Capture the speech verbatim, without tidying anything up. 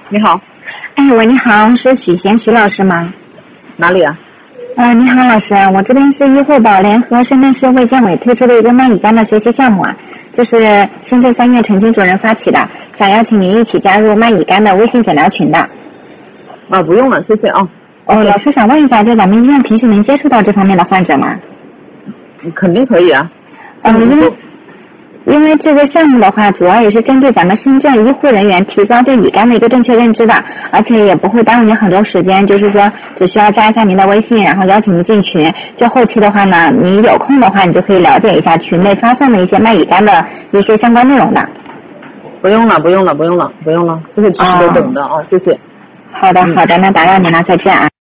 你好。 哎，喂，你好，是许贤许老师吗？ 哪里啊？ 呃，你好，老师，我这边是医惠宝联合深圳市卫健委推出的一个麦乙肝的学习项目啊，就是深圳三院陈经主任发起的，想邀请您一起加入麦乙肝的微信诊疗群的。 啊，不用了，谢谢啊。 哦，老师想问一下，就咱们医院平时能接触到这方面的患者吗？ 肯定可以啊。 嗯，因为因为这个项目的话，主要也是针对咱们深圳医护人员提高对乙肝的一个正确认知的，而且也不会耽误您很多时间，就是说只需要加一下您的微信，然后邀请您进群。就后期的话呢，你有空的话，你就可以了解一下群内发送的一些麦乙肝的一些相关内容的。 不用了，不用了，不用了，不用了，这些知识都懂的啊，谢谢。 好的，好的，那打扰您了，再见啊。